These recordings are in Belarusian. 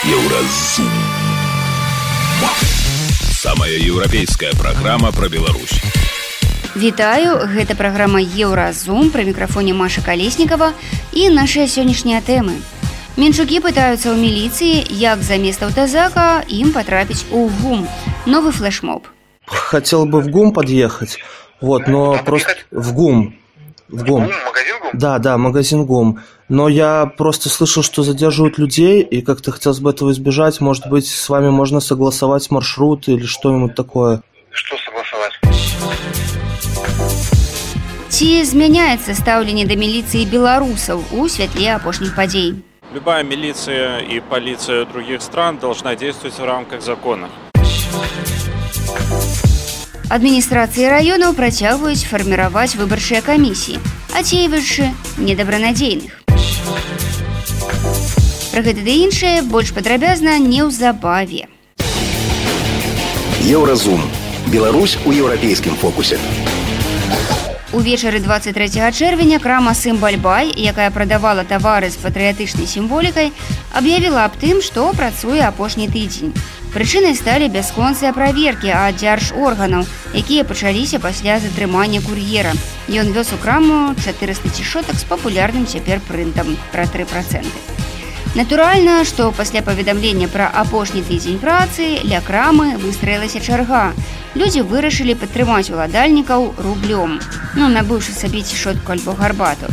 Еўразум. Самая еўрапейская праграма пра Беларусь. Вітаю, гэта праграма Еўразум, пры мікрафоне Маша Калеснікава і нашыя сённяшнія тэмы. Менчукі пытаюцца ў міліцыі, як замест аўтазака ім потрапіць у ГУМ. Новы флешмоб. Хотел бы в ГУМ подъехать, но просто в ГУМ. Магазин ГУМ? Да, магазин ГУМ. Но я просто слышал, что задерживают людей, и как-то хотелось бы этого избежать. Может быть, с вами можно согласовать маршрут или что-нибудь такое? Что согласовать? Ці змяняецца стаўленне да міліцыі беларусаў у святле апошніх падзей? Любая милиция и полиция других стран должна действовать в рамках закона. Адміністрацыі раёнаў працягваюць фарміраваць выбарчыя камісіі, адсейваючы недабранадзейных. Пра гэта ды іншае больш падрабязна неўзабаве. Еўразум. Беларусь у еўрапейскім фокусе. Увечары 23 чэрвеня крама «Сімбаль-бай», якая прадавала тавары з патрыятычнай сімволікай, аб'явіла аб тым, што працуе апошні тыдзень. Прычынай сталі бясконцыя праверкі ад дзяржорганаў, якія пачаліся пасля затрымання кур'ера. Ён вёз у краму 400 цішотак з папулярным цяпер прынтам пра 3%. Натуральна, што пасля паведамлення пра апошні тыдзень працы ля крамы выстраілася чарга. Людзі вырашылі падтрымаць уладальнікаў рублём, набыўшы сабе цішотку альбо гарбату.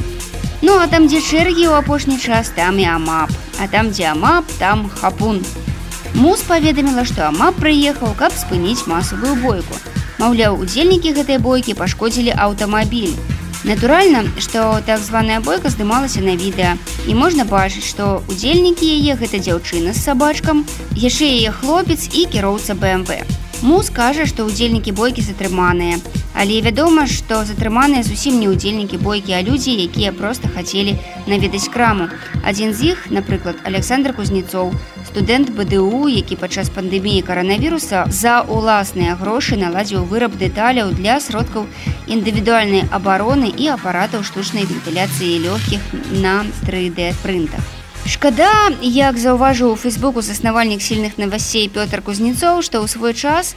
А там, дзе чэргі ў апошні час, там і АМАП. А там, дзе АМАП, там хапун. МУЗ паведаміла, што АМАП прыехаў, каб спыніць масавую бойку. Маўляў, удзельнікі гэтай бойкі пашкодзілі аўтамабіль. Натуральна, што так званая бойка здымалася на відэа, і можна бачыць, што удзельнікі яе гэта дзяўчына з сабачкам, яшчэ яе хлопец і кіроўца БМВ. МУЗ кажа, што удзельнікі бойкі затрыманыя, але вядома, што затрыманыя зусім не удзельнікі бойкі, а людзі, якія проста хацелі наведаць краму. Адзін з іх, напрыклад, Александр Кузнецоў, студэнт БДУ, які падчас пандэміі каранавіруса за ўласныя грошы наладзіў выраб дэталяў для сродкаў індывідуальнай абароны і апаратаў штучнай вентыляцыі лёгкіх на 3D-прынтах. Шкада, як заўважыў у Фейсбуку заснавальнік сільных новасцей Пётр Кузнецоў, што ў свой час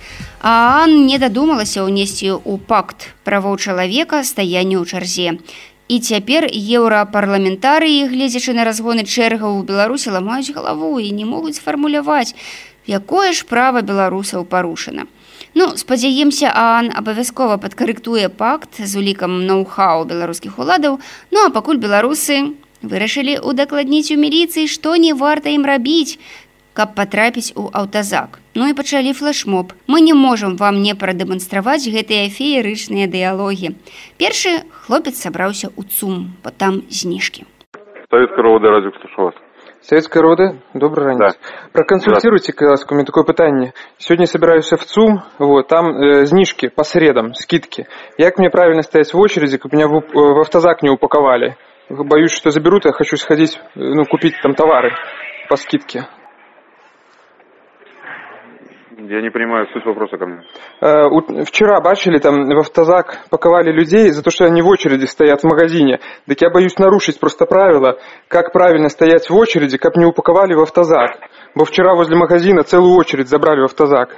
ААН не дадумалася ўнесці ў пакт правоў чалавека стаянне ў чарзе. І цяпер еўрапарламентарыі, гледзячы на разгоны чэргаў у Беларусі, ламаюць галаву і не могуць сфармуляваць, якое ж права беларусаў парушана. Спадзяемся, ААН абавязкова падкарэктуе пакт з улікам ноу-хау беларускіх уладаў, а пакуль беларусы вырашылі удакладніць у міліцыі, што не варта ім рабіць, каб патрапіць у аўтазак. І пачалі флешмоб. Мы не можам вам не прадэманстраваць гэтыя феерычныя дыялогі. Першы хлопец сабраўся ў ЦУМ, бо там зніжкі. Советская рода, радио, слушаю вас. Советская рода, добрый ранец. Да. Проконсультируйте, ласка, у меня такое пытанне. Сегодня собираюсь в ЦУМ, там знижки по средам, скидки. Як мне правильно стоять в очереди, как меня в автозак не упаковали? Боюсь, что заберут, я хочу сходить, купить там товары по скидке. Я не понимаю суть вопроса ко мне. Вчера бачили, там в автозак паковали людей за то, что они в очереди стоят в магазине. Так я боюсь нарушить просто правила, как правильно стоять в очереди, как не упаковали в автозак. Бо вчера возле магазина целую очередь забрали в автозак.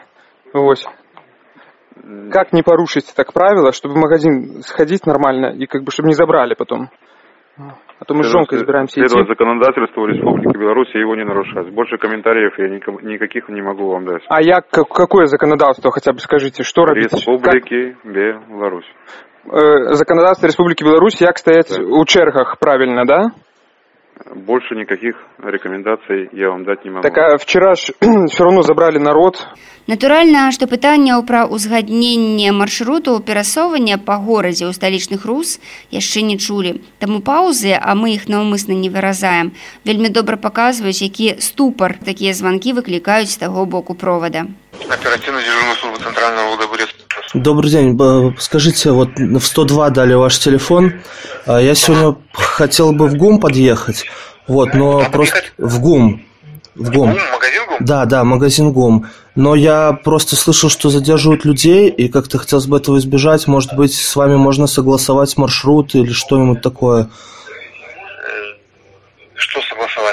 Как не порушить так правила, чтобы в магазин сходить нормально и чтобы не забрали потом? А то мы с жонкой избираемся идти. Следовать законодательству Республики Беларусь и его не нарушать. Больше комментариев я никаких не могу вам дать. А какое законодательство, хотя бы скажите, что робить? Республики Беларусь. Законодательство Республики Беларусь, як стоять у чергах правильно, да? Больше никаких рекомендаций я вам дать не могу. Так а вчера ж все равно забрали народ. Натуральна, што пытанняў пра ўзгадненне маршруту перасоўвання па горадзе ў сталічных рус яшчэ не чулі. Таму паўзы, а мы іх наўмысна не выразаем, вельмі добра паказваюць, які ступар такія званкі выклікаюць з таго боку провада. Оперативная дежурная служба Центрального УДБР. Добрый день. Скажите, в 102 дали ваш телефон. Я сегодня хотел бы в ГУМ подъехать, но просто в ГУМ. Магазин ГУМ? Да, магазин ГУМ. Но я просто слышал, что задерживают людей, и как-то хотелось бы этого избежать. Может быть, с вами можно согласовать маршрут или что-нибудь такое? Что согласовать?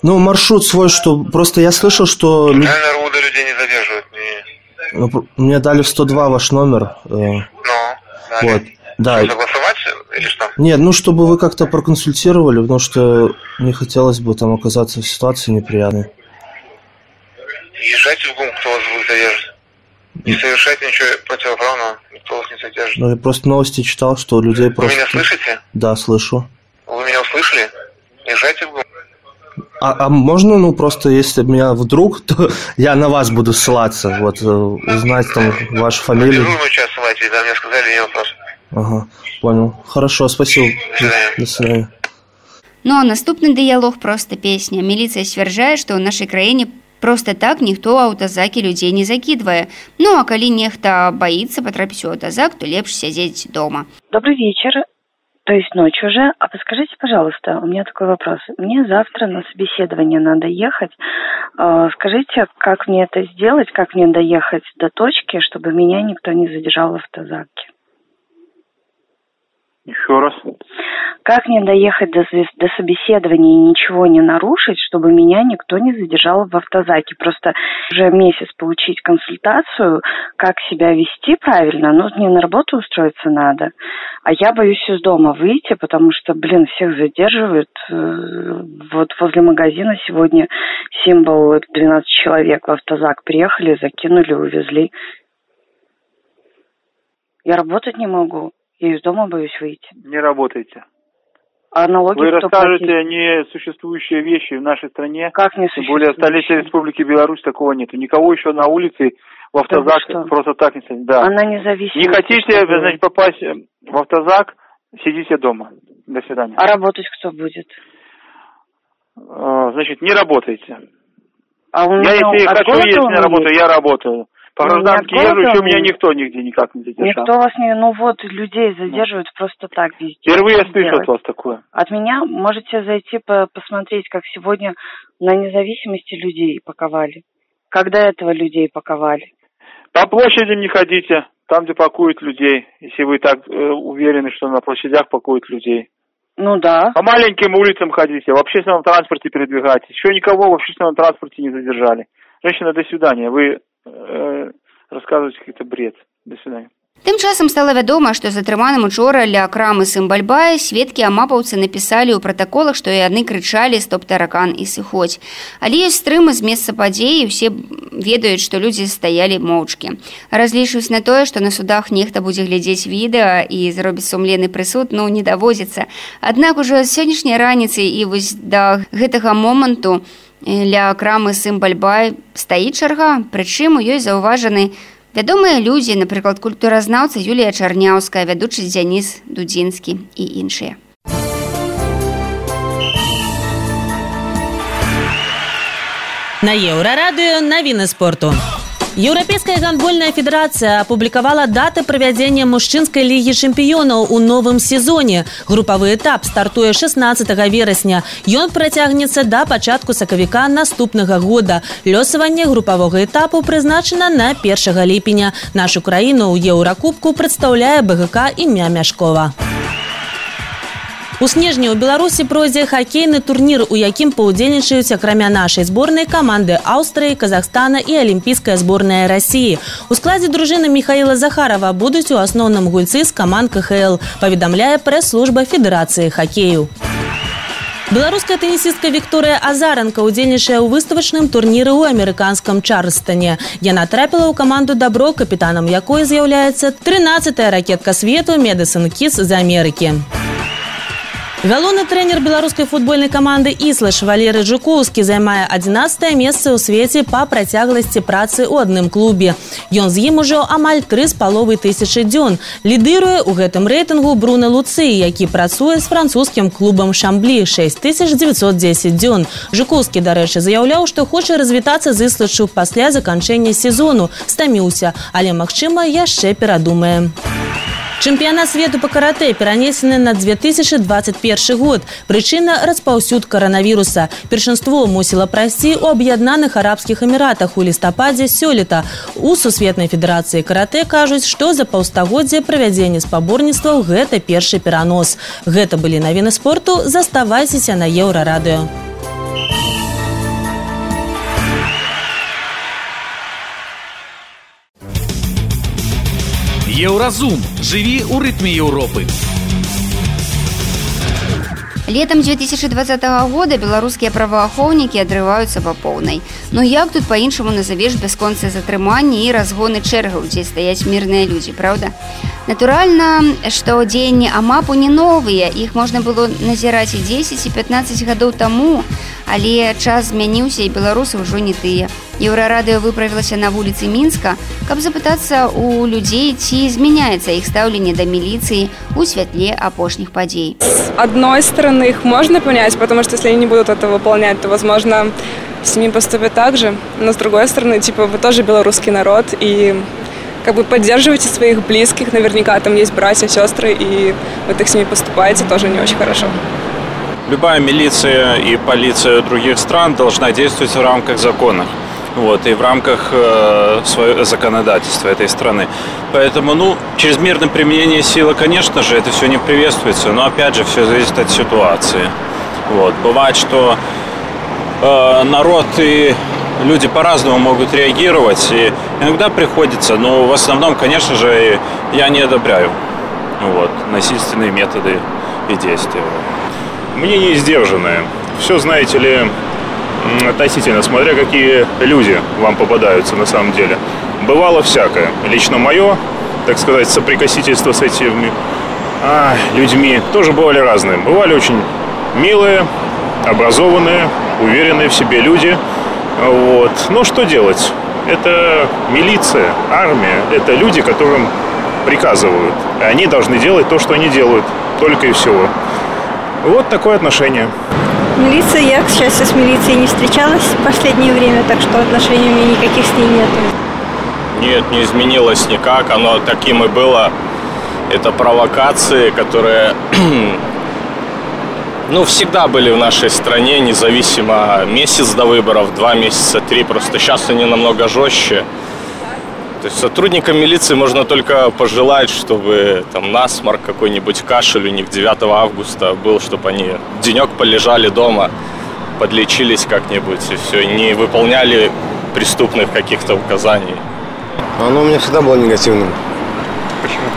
Ну, маршрут свой, что... Просто я слышал, что... Центральная РУДА людей не задерживает. Ну, мне дали в 102 ваш номер. Ну, вот. Да. Что, согласовать или что? Нет, ну, чтобы вы как-то проконсультировали, потому что не хотелось бы там оказаться в ситуации неприятной. Езжайте в ГУМ, кто вас будет задерживать. Не совершайте ничего противоправного, никто вас не задержит. Ну, я просто новости читал, что людей просто... Вы меня слышите? Да, слышу. Вы меня услышали? Езжайте в ГУМ. А можно, ну, просто, если меня вдруг, то я на вас буду ссылаться, вот, узнать там вашу фамилию. Дежурную часть ссылайтесь, да, мне сказали, не вопрос. Ага, понял. Хорошо, спасибо. До свидания. Ну а наступны дыялог проста песня. Міліцыя сцвярджае, што ў нашай краіне проста так ніхто аўтазакі людзей не закідвае. Ну а калі нехта баіцца патрапіць у аўтазак, то лепш сядзець дома. Добрый вечер. То есть ночь уже. А подскажите, пожалуйста, у меня такой вопрос. Мне завтра на собеседование надо ехать. Скажите, как мне это сделать, как мне доехать до точки, чтобы меня никто не задержал в автозаке? Еще раз. Как мне доехать до собеседования и ничего не нарушить, чтобы меня никто не задержал в автозаке? Просто уже месяц получить консультацию, как себя вести правильно. Ну, мне на работу устроиться надо. А я боюсь из дома выйти, потому что, всех задерживают. Вот возле магазина сегодня символ 12 человек в автозак приехали, закинули, увезли. Я работать не могу. Я из дома боюсь выйти. Не работайте. А налоги вы кто расскажете платит? несуществующие вещи в нашей стране. Как Тем несуществующие? более в столице Республики Беларусь такого нет. Никого еще на улице в автозак просто так не садят. Да. Она независима. Не хотите, значит, попасть в автозак, сидите дома. До свидания. А работать кто будет? Значит, не работайте. А у я меня если хочу есть на работу, я работаю. По гражданке езжу, еще меня никто нигде никак не задержал. Никто вас не... людей задерживают просто так везде. Впервые слышу от вас такое. От меня можете зайти посмотреть, как сегодня на независимости людей паковали. Когда этого людей паковали? По площадям не ходите, там, где пакуют людей. Если вы так уверены, что на площадях пакуют людей. Ну да. По маленьким улицам ходите, в общественном транспорте передвигайтесь. Еще никого в общественном транспорте не задержали. Женщина, до свидания. Вы рассказываете какой-то бред. До свидания. Тым часам стала вядома, што затрыманым учора ля крамы Сымбальбая сведкі амапаўцы напісалі ў пратаколах, што яны крычалі «Стоп таракан» і «Сыходзь». Але ёсць стрымы з месца падзеі, і ўсе ведаюць, што людзі стаялі моўчкі. Разлічваюць на тое, што на судах нехта будзе глядзець відэа і зробіць сумленны прысуд, не даводзіцца. Аднак ужо з сённяшняй раніцы і вось да гэтага моманту ля крамы Сымбальбай стаіць чарга, прычым у ёй заўважаны вядомыя людзі, напрыклад, культуразнаўца Юлія Чарняўская, вядучы Дзяніс Дудзінскі і іншыя. На Еўрарадыё навіны спорту. Еўрапейская гандбольная федэрацыя апублікавала даты правядзення мужчынскай лігі чэмпіёнаў у новым сезоне. Групавы этап стартуе 16 верасня. Ён працягнецца да пачатку сакавіка наступнага года. Лёсаванне групавога этапу прызначана на 1 ліпеня. Нашу краіну ў Еўракубку прадстаўляе БГК імя Мяшкова. У снежні ў Беларусі пройдзе хакейны турнір, у якім паўдзельнічаюць акрамя нашай зборнай каманды Аўстрыі, Казахстана і алімпійская зборная Расіі. У складзе дружыны Міхаіла Захарова будуць у асноўным гульцы з каманд КХЛ, паведамляе прэс-служба Федэрацыі хакею. Беларуская тэнісістка Вікторыя Азаранка ўдзельнічае ў выставачным турніры ў амерыканскам Чарльстоне. Яна трапіла ў каманду «Дабро», капітанам якой з'яўляецца 13-я ракетка свету Медысын Кіс з Амерыкі. Галоўны трэнер беларускай футбольнай каманды «Іслаш» Валерый Жукоўскі займае 11-е месца ў свеце па працягласці працы ў адным клубе. Ён з ім ужо амаль 3500 дзён. Лідыруе ў гэтым рэйтынгу Бруно Луцый, які працуе з французскім клубам «Шамблі» 6910 дзён. Жукоўскі, дарэчы, заяўляў, што хоча развітацца з «Іслашу» пасля заканчэння сезону. Стаміўся, але, магчыма, яшчэ перадумае. Чэмпіянат свету па каратэ перанесены на 2021 год. Прычына – распаўсюд каранавіруса. Першынство мусіла прайсці ў Аб'яднаных Арабскіх Эміратах у лістападзе сёлета. У Сусветнай федэрацыі каратэ кажуць, што за паўстагоддзе правядзення спаборніцтваў гэта першы перанос. Гэта былі навіны спорту. Заставайцеся на Еўрарадыё. Еўразум. Жыві ў рытме Еўропы. Летом 2020 года беларускія праваахоўнікі адрываюцца па поўнай. Ну як тут па-іншаму назавеш бясконцыя затрыманні і разгоны чэргаў, дзе стаяць мірныя людзі, праўда? Натуральна, што дзеянні АМАПу не новыя, іх можна было назіраць і 10, і 15 гадоў таму, але час змяніўся і беларусы ўжо не тыя. Еўрарадыё выправілася на вуліцы Мінска, каб запытацца у людзей, ці змяняецца іх стаўленне да міліцыі ў святле апошніх падзей. С одной стороны, их можно понять, потому что если они не будут это выполнять, то, возможно, с ними поступят так же. Но с другой стороны, типа, вы тоже белорусский народ, и как бы поддерживаете своих близких, наверняка там есть братья, сестры, и вы так с ними поступаете тоже не очень хорошо. Любая милиция и полиция других стран должна действовать в рамках закона. Вот, и в рамках своего законодательства этой страны. Поэтому, чрезмерное применение силы, конечно же, это все не приветствуется, но, опять же, все зависит от ситуации. Вот. Бывает, что народ и люди по-разному могут реагировать, и иногда приходится, но в основном, конечно же, я не одобряю насильственные методы и действия. Мнение сдержанное. Все, знаете ли, относительно, смотря какие люди вам попадаются на самом деле. Бывало всякое. Лично мое, так сказать, соприкосительство с этими людьми тоже бывали разные. Бывали очень милые, образованные, уверенные в себе люди. Вот. Но что делать? Это милиция, армия. Это люди, которым приказывают. И они должны делать то, что они делают. Только и всего. Вот такое отношение. Милиция, я, к счастью, с милицией не встречалась в последнее время, так что отношений у меня никаких с ней нет. Нет, не изменилось никак, оно таким и было. Это провокации, которые, всегда были в нашей стране, независимо месяц до выборов, 2 месяца, 3, просто сейчас они намного жестче. То есть сотрудникам милиции можно только пожелать, чтобы там насморк, какой-нибудь кашель у них 9 августа был, чтобы они денек полежали дома, подлечились как-нибудь и все, не выполняли преступных каких-то указаний. Оно у меня всегда было негативным. Почему?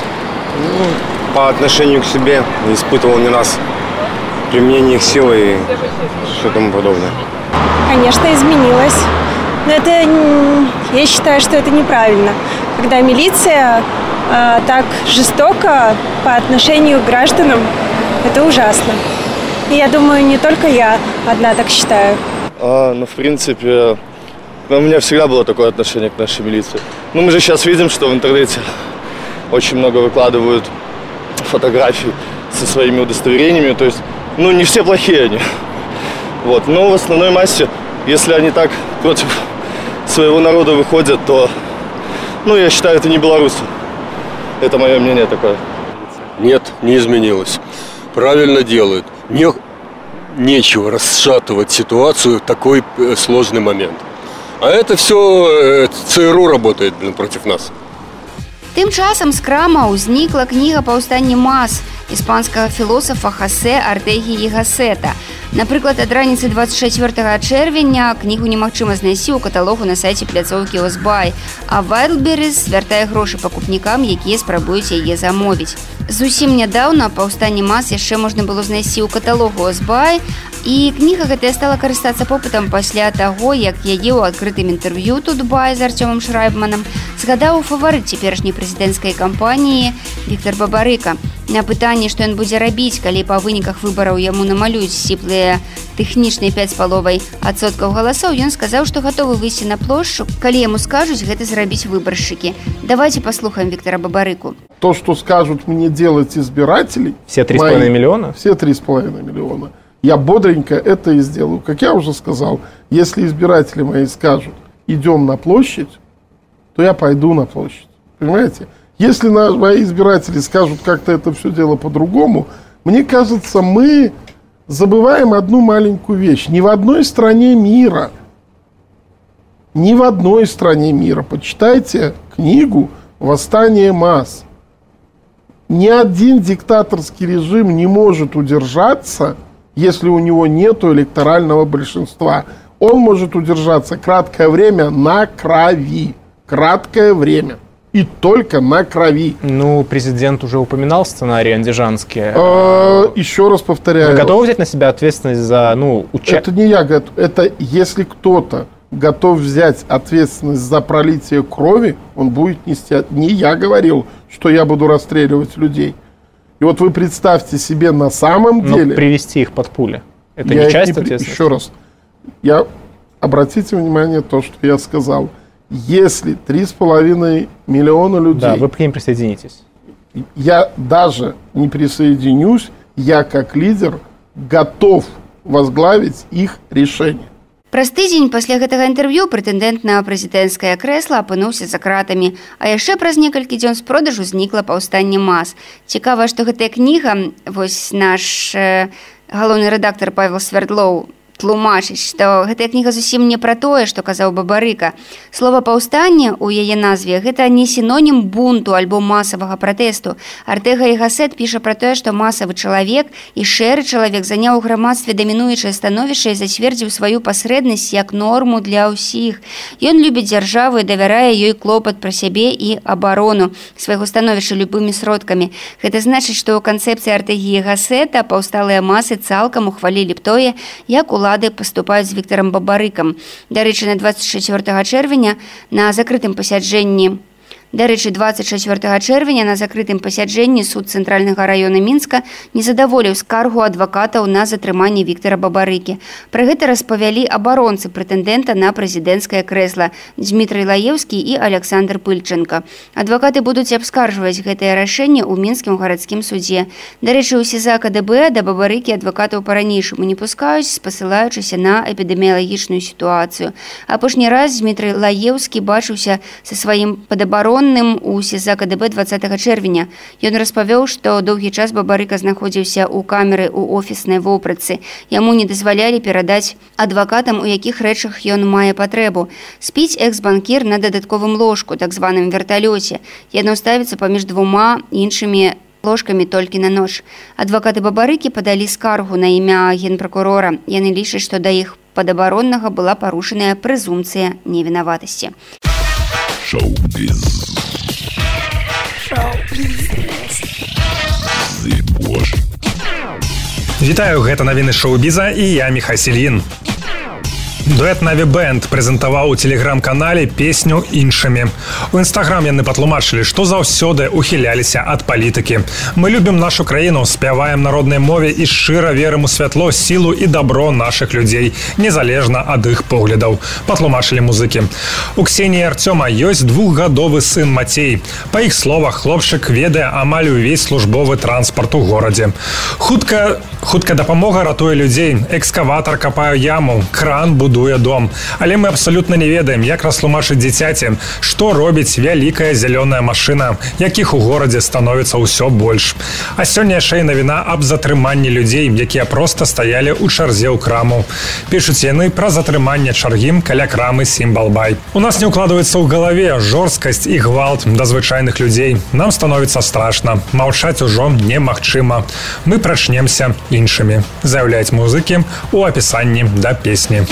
По отношению к себе испытывал не раз применение их силы и все тому подобное. Конечно, изменилось. Но я считаю, что это неправильно. Когда милиция так жестоко по отношению к гражданам, это ужасно. И я думаю, не только я одна так считаю. В принципе, у меня всегда было такое отношение к нашей милиции. Мы же сейчас видим, что в интернете очень много выкладывают фотографий со своими удостоверениями. То есть, не все плохие они. Вот. Но в основной массе, если они так против своего народа выходят, то, я считаю, это не белорусы. Это мое мнение такое. Нет, не изменилось. Правильно делают. Нечего расшатывать ситуацию в такой сложный момент. А это все ЦРУ работает против нас. Тым часам з крама ўзнікла кніга «Паўстанне мас» іспанскага філосафа Хосе Артегі і Гассета. Напрыклад, ад раніцы 24 чэрвеня кнігу немагчыма знайсці ў каталогу на сайце пляцоўкі Озбай, а Wildberries звяртае грошы пакупнікам, якія спрабуюць яе замовіць. Зусім нядаўна «Паўстанне мас» яшчэ можна было знайсці ў каталогу Озбай, і кніга гэтая стала карыстацца попытам пасля таго, як яе ў адкрытым інтэрв'ю Тутбай з Артёмам Шрайбманам згадаў фаварыт цяперашняй прэзідэнцкай кампаніі Віктор Бабарыка. На пытанне, што ён будзе рабіць, калі па выніках выбараў яму намалююць сціплыя тэхнічныя 5,5% галасоў, ён сказаў, што гатовы выйсці на плошчу, калі яму скажуць гэта зрабіць выбаршчыкі. Давайте послухаем Виктора Бабарыку. То, что скажут мне делать избиратели... Все 3,5 миллиона? Все 3,5 миллиона. Я бодренько это и сделаю. Как я уже сказал, если избиратели мои скажут, идем на площадь, то я пойду на площадь. Понимаете? Если мои избиратели скажут как-то это все дело по-другому, мне кажется, мы забываем одну маленькую вещь. Ни в одной стране мира, почитайте книгу «Восстание масс». Ни один диктаторский режим не может удержаться, если у него нет электорального большинства. Он может удержаться краткое время на крови. Краткое время. И только на крови. Ну, президент уже упоминал сценарий андижанский. Еще раз повторяю. Вы готовы взять на себя ответственность за, Это не я готов. Это если кто-то готов взять ответственность за пролитие крови, он будет нести... Не я говорил, что я буду расстреливать людей. И вот вы представьте себе на самом деле... Но привести их под пули. Это не часть ответственности? Еще раз. Обратите внимание на то, что я сказал. Если 3,5 миллиона людей... Да, вы к ним присоединитесь. Я даже не присоединюсь, я как лидер готов возглавить их решение. Праз тыдзень пасля гэтага інтэрв'ю прэтэндэнт на прэзідэнцкае крэсла апынуўся за кратамі, а яшчэ праз некалькі дзён з продажу знікла паўстанне МАЗ. Цікава, што гэтая кніга, вось наш галоўны рэдактар Павел Свердлоў тлумачыць, што гэтая кніга зусім не пра тое, што казаў Бабарыка. Слова «паўстанне» ў яе назве – гэта не сінонім бунту альбо масавага пратэсту. Артэга і Гассет піша пра тое, што масавы чалавек і шэры чалавек заняў у грамадстве дамінуючае становішча і зацвердзіў сваю пасрэднасць як норму для ўсіх. Ён любіць дзяржаву і давярае ёй клопат пра сябе і абарону свайго становішча любымі сродкамі. Гэта значыць, што ў канцэпцыі Артэгі і Гассета паўсталыя масы цалкам ухвалілі б тое, як улады паступаюць з Віктарам Бабарыкам. Дарэчы, на 24 чэрвеня на закрытым пасяджэнні суд Цэнтральнага раёна Мінска не задаволіў скаргу адвакатаў на затрыманне Віктара Бабарыкі. Пра гэта распавялі абаронцы прэтэндэнта на прэзідэнцкае крэсла Дмітрый Лаеўскі і Александр Пыльченко. Адвакаты будуць абскарджваць гэтае рашэнне ў мінскім гарадскім судзе. Дарэчы, у СІЗА КДБ да Бабарыкі адвакатаў па-ранейшаму не пускаюць, спасылаючыся на эпідэміялагічную сітуацыю. Апошні раз Дмітрый Лаеўскі бачыўся са сваім падабаронным у СІЗА КДБ 20 чэрвеня. Ён распавёў, што доўгі час Бабарыка знаходзіўся ў камеры ў офіснай вопратцы. Яму не дазвалялі перадаць адвакатам, у якіх рэчах ён мае патрэбу. Спіць экс-банкір на дадатковым ложку, так званым верталёце. Яно ставіцца паміж двума іншымі ложкамі толькі на нож. Адвакаты Бабарыкі падалі скаргу на імя генпракурора. Яны лічаць, што да іх падабароннага была парушаная прэзумпцыя невінаватасці. Шоу-біз. Вітаю, гэта навіны шоу-біза і я Міхай Сільін. Дуэт Наві Бэнд прэзентаваў у тэлеграм-канале песню іншымі. У інстаграм яны патлумачылі, што заўсёды ухіляліся ад палітыкі. Мы любім нашу краіну, спяваем народнай мове і шчыра верым у святло, сілу і дабро нашых людзей, незалежна ад іх поглядаў, патлумачылі музыкі. У Ксеніі і Арцёма ёсць 2-гадовы сын Мацей. Па іх словах, хлопчык ведае амаль увесь службовы транспарт у горадзе. Хуткая дапамога ратуе людзей, экскаватар капае яму, кран будуе дом. Але мы абсалютна не ведаем, як растлумачыць дзіцяці, што робіць вялікая зялёная машына, якіх у горадзе становіцца ўсё больш. А сёння яшчэ і навіна аб затрыманні людзей, якія проста стаялі ў чарзе ў краму. Пішуць яны пра затрыманне чаргі каля крамы Сімбалбай. У нас не ўкладваецца ў галаве жорсткасць і гвалт да звычайных людзей. Нам становіцца страшна. Маўчаць ужо немагчыма. Мы прачнемся іншымі, заяўляюць музыкі ў апісанні да песні.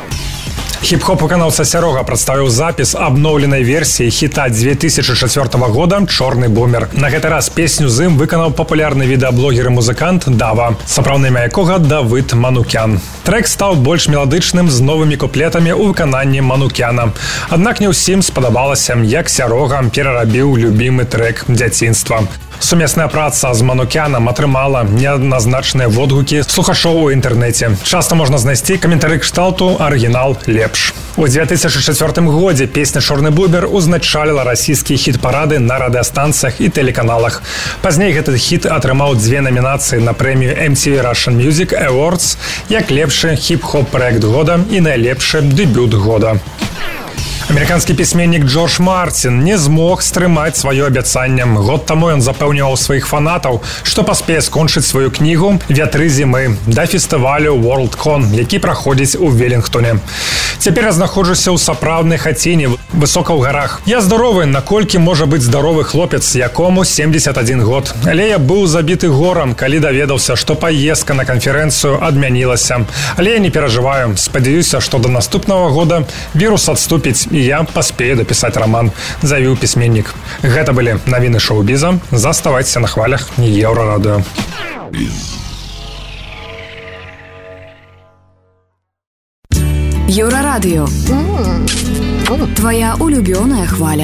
Хіп-хоп выканаўца Сярога прадставіў запіс абноўленай версіі хіта 2004 года «Чорны бумер». На гэты раз песню з ім выканаў папулярны відэаблогер і музыкант Дава, сапраўднае імя якога Давыд Манукян. Трэк стаў больш меладычным з новымі куплетамі ў выкананні Манукяна. Аднак не ўсім спадабалася, як Сярога перарабіў любімы трэк дзяцінства. Сумесная праца з Манукянам атрымала неадназначныя водгукі слухачоў у інтэрнэце. Часта можна знайсці каментары кшталту «Арыгінал лепш». У 2004 годзе песня «Чорны бумер» узначаліла расійскія хіт-парады на радыастанцыях і тэлеканалах. Пазней гэты хіт атрымаў 2 намінацыі на прэмію MTV Russian Music Awards як лепшы хіп-хоп праект года і найлепшы дэбют года. Амерыканскі пісьменнік Джордж Мартин не змог стрымаць сваё абяцанне. Год таму ён запэўніваў сваіх фанатаў, што паспее скончыць сваю кнігу «Вятры зімы» да фестывалю WorldCon, які праходзіць у Велінгтоне. Цяпер я знаходжуся ў сапраўднай хаціне высока ў гарах. Я здаровы, наколькі можа быць здаровы хлопец, якому 71 год. Але я быў забіты горам, калі даведаўся, што паездка на канферэнцыю адмянілася. Але я не перажываю. Спадзяюся, што до наступнага года вірус адступіць і я паспею дапісаць раман, заявіў пісьменнік. Гэта былі навіны шоу-біза. Заставайцеся на хвалях Еўрарадыё. Еўрарадыё. Твоя улюбёная хваля.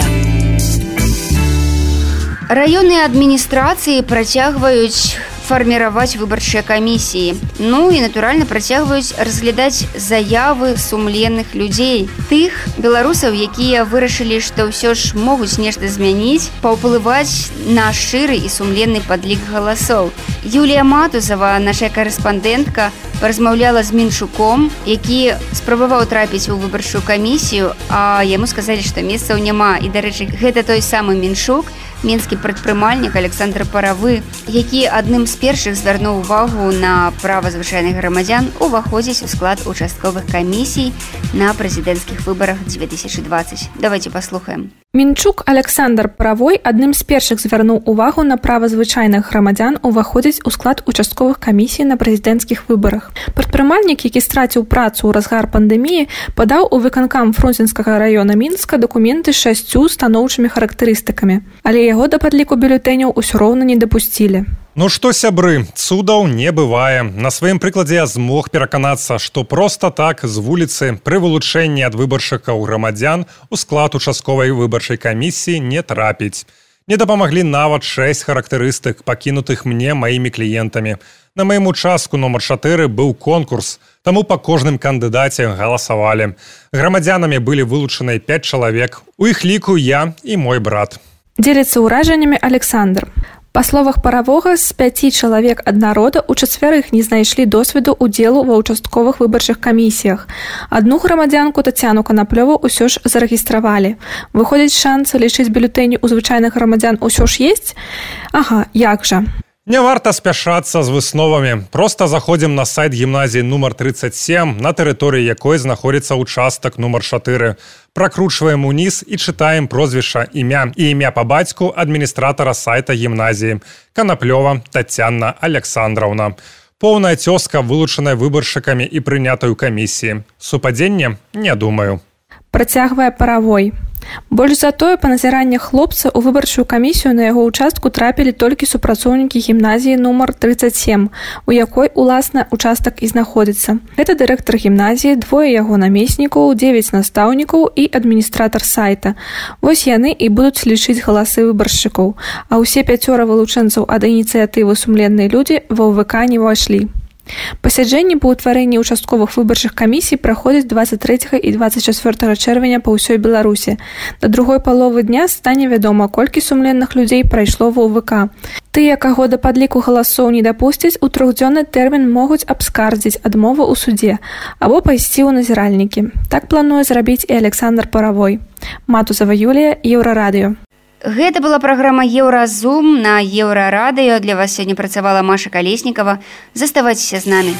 Раённыя адміністрацыі працягваюць фарміраваць выбарчыя камісіі. Ну і, натуральна, працягваюць разглядаць заявы сумленных людзей. Тых беларусаў, якія вырашылі, што ўсё ж могуць нешта змяніць, паўплываць на шчыры і сумленны падлік галасоў. Юлія Матузава, наша карэспандэнтка, паразмаўляла з Мінчуком, які спрабаваў трапіць у выбарчую камісію, а яму сказалі, што месцаў няма. І, дарэчы, гэта той самы Мінчук, мінскі прадпрымальнік Александр Паравы, які адным з першых звярнуў увагу на права звычайных грамадзян уваходзіць у склад участковых камісій на прэзідэнцкіх выбарах 2020. Давайте паслухаем. Мінчук Александр Паравой адным з першых звярнуў увагу на права звычайных грамадзян уваходзіць у склад участковых камісій на прэзідэнцкіх выбарах. Прадпрымальнік, які страціў працу ў разгар пандэміі, падаў у выканкам Фрунзенскага раёна Мінска дакументы з 6 станоўчымі характарыстыкамі, але яго да падліку бюлетэняў усё роўна не дапусцілі. Ну што, сябры, цудаў не бывае. На сваім прыкладзе я змог пераканацца, што проста так з вуліцы пры вылучэнні ад выбаршчыкаў грамадзян у склад участковай выбарчай камісіі не трапіць. Не дапамаглі нават 6 характарыстык, пакінутых мне маімі кліентамі. На маім участку номер 4 быў конкурс, таму па кожным кандыдаце галасавалі. Грамадзянамі былі вылучаныя 5 чалавек. У іх ліку я і мой брат. Дзеліцца ўражаннямі Александр. Па словах Паравога, з 5 чалавек ад народа ў чацвярых не знайшлі досведу ўдзелу ва ўчастковых выбарчых камісіях. Адну грамадзянку Тацяну Канаплёву ўсё ж зарэгістравалі. Выходзіць, шансы лічыць бюлетэні ў звычайных грамадзян усё ж ёсць? Ага, як жа. Не варта спяшацца з высновамі. Проста заходзім на сайт гімназіі нумар 37, на тэрыторыі якой знаходзіцца участак нумар 4. Пракручваем уніз і чытаем прозвішча, імя і імя па бацьку адміністратара сайта гімназіі. Канаплёва Тацяна Александраўна. Поўная цёзка, вылучаная выбаршчыкамі і прынятай у камісіі. Супадзенне? Не думаю. Працягвае Паравой. Больш за тое, па назіраннях хлопца ў выбарчую камісію на яго ўчастку трапілі толькі супрацоўнікі гімназіі нумар 37, у якой, уласна, участак і знаходзіцца. Гэта дырэктар гімназіі, 2 яго намеснікаў, 9 настаўнікаў і адміністратар сайта. Вось яны і будуць лічыць галасы выбаршчыкаў, а ўсе 5 вылучэнцаў ад ініцыятывы «Сумленныя людзі» ва УВК не ўвайшлі. Пасяджэнні па ўтварэнні участковых выбарчых камісій праходзяць 23 і 24 чэрвеня па ўсёй Беларусі. Да другой паловы дня стане вядома, колькі сумленных людзей прайшло ва УВК. Тыя, каго да падліку галасоў не дапусцяць, у 3-дзённы тэрмін могуць абскардзіць адмову ў судзе або пайсці ў назіральнікі. Так плануе зрабіць і Александр Паравой. Матузава Юлія, Еўрарадыё. Гэта была праграма «Еўразум» на Еўрарадыё. Для вас сёння працавала Маша Калеснікава. Заставайцеся з намі.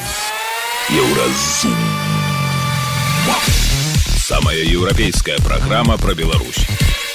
Еўразум. Самая еўрапейская праграма пра Беларусь.